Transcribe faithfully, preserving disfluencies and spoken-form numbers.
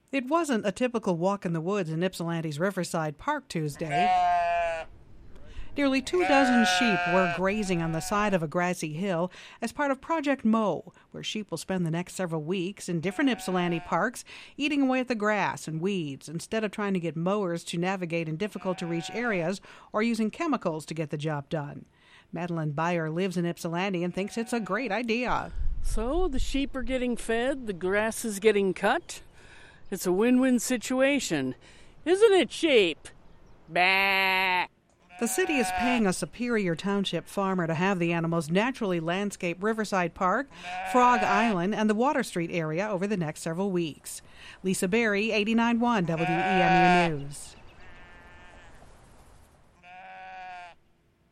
It wasn't a typical walk in the woods in Ypsilanti's Riverside Park Tuesday. Nearly two dozen sheep were grazing on the side of a grassy hill as part of Project Mow, where sheep will spend the next several weeks in different Ypsilanti parks eating away at the grass and weeds instead of trying to get mowers to navigate in difficult-to-reach areas or using chemicals to get the job done. Madeline Beyer lives in Ypsilanti and thinks it's a great idea. So the sheep are getting fed, the grass is getting cut. It's a win-win situation. Isn't it, sheep? Bah! The city is paying a Superior Township farmer to have the animals naturally landscape Riverside Park, Frog Island, and the Water Street area over the next several weeks. Lisa Berry, eighty-nine point one W E M U News.